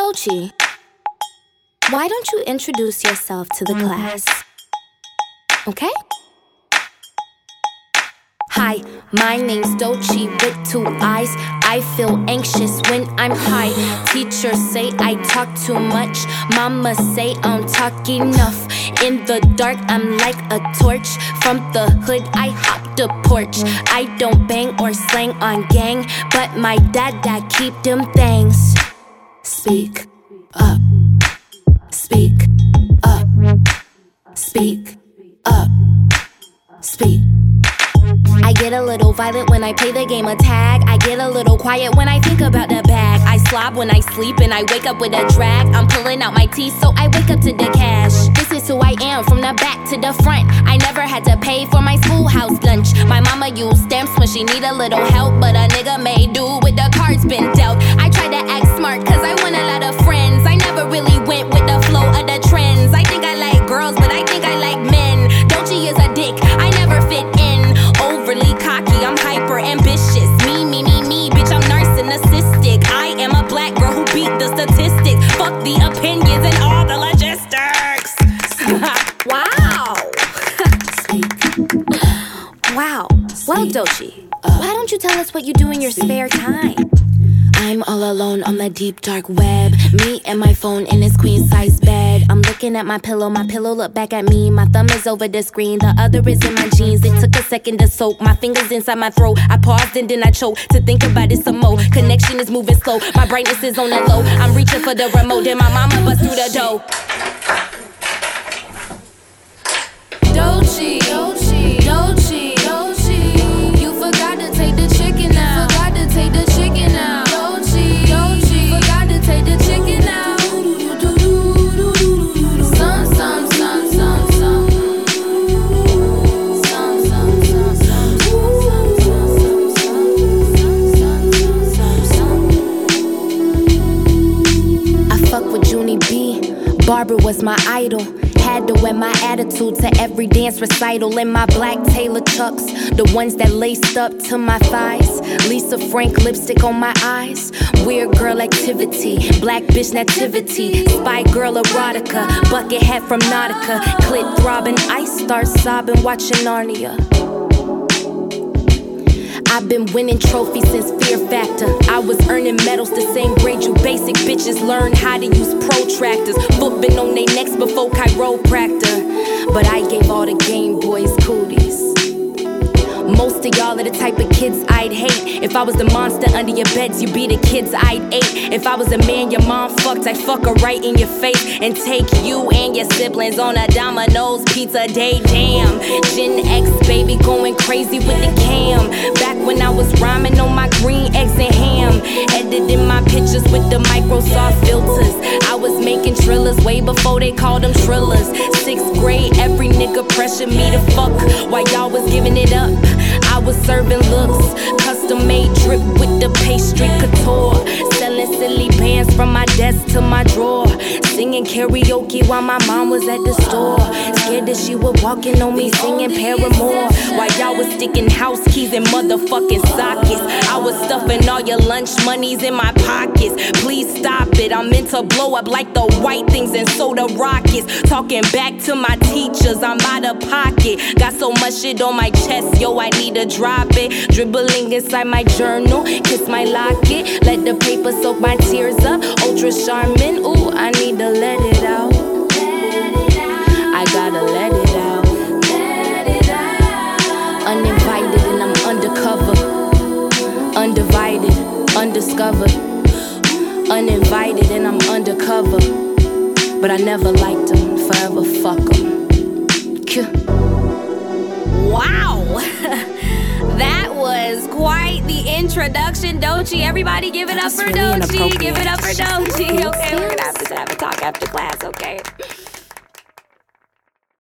Doechii, why don't you introduce yourself to the class? Okay? Hi, my name's Doechii with 2 eyes. I feel anxious when I'm high. Teachers say I talk too much. Mama say I don't talk enough. In the dark, I'm like a torch. From the hood, I hop the porch. I don't bang or slang on gang, but my dad keep them things. Speak up. Speak up. Speak up. Speak. I get a little violent when I play the game of tag. I get a little quiet when I think about the bag. I slob when I sleep and I wake up with a drag. I'm pulling out my teeth so I wake up to the cash. This is who I am from the back to the front. I never had to pay for my schoolhouse lunch. My mama used stamps when she need a little help, but a nigga made do with the cards been dealt. I try to act smart cause I want a lot of friends. I never really went with the flow of the trends. I think I like girls, but I think I like men. Doechii is a dick, I never fit in. Overly cocky, I'm hyper ambitious. Me, bitch, I'm narcissistic. I am a black girl who beat the statistics. Fuck the opinions and all the logistics. Wow. Wow. Well, Doechii, why don't you tell us what you do in your spare time? I'm all alone on the deep dark web. Me and my phone in this queen size bed. I'm looking at my pillow look back at me. My thumb is over the screen, the other is in my jeans. It took a second to soak, my fingers inside my throat. I paused and then I choked to think about it some more. Connection is moving slow, my brightness is on the low. I'm reaching for the remote, then my mama bust through the door. Doechii, Doechii, Doechii, Doechii. You forgot to take the chicken out. Forgot to take the chicken out. Take the chicken out. I fuck with Junie B. Barbara was my idol. Had to wear my attitude to every dance recital in my black Taylor Chucks, the ones that laced up to my thighs. Lisa Frank lipstick on my eyes. Weird girl activity, black bitch nativity, spy girl erotica, bucket hat from Nautica, clit throbbing, I start sobbing watching Narnia. I've been winning trophies since Fear Factor. I was earning medals the same grade you basic bitches learned how to use protractors. Foot been on they necks before chiropractor. But I gave all the Game Boys cooties. Most of y'all are the type of kids I'd hate. If I was the monster under your beds, you'd be the kids I'd ate. If I was a man your mom fucked, I'd fuck her right in your face and take you and your siblings on a Domino's pizza day. Damn, Gen X baby going crazy with the cam. Back when I was rhyming on my green eggs and ham, editing my pictures with the Microsoft filters. I was making trillers way before they called them trillers. 6th grade, every nigga pressured me to fuck while y'all was giving it up. I was serving looks, custom made drip with the pastry couture. Selling silly bands from my desk to my drawer. Singing karaoke while my mom was at the store. Scared that she would walk in on me singing Paramore. While y'all was sticking house keys in motherfucking sockets. I was stuffing all your lunch monies in my pockets. Please stop it, I'm meant to blow up like the white things and soda rockets. Talking back to my teachers, I'm out of pocket. Got so much shit on my chest, yo, I need to drop it. Dribbling inside my journal, kiss my locket. Let the paper soak my tears up. Ultra Charmin, ooh, I need to let it out. I gotta let it out. Uninvited and I'm undercover. Undivided, undiscovered. Uninvited and I'm undercover. But I never liked them, forever fuck them. Wow! That was quite the introduction, Doechii. Everybody give it up for Doechii. Give it up for Doechii. Okay, we're gonna have to have a talk after class, okay?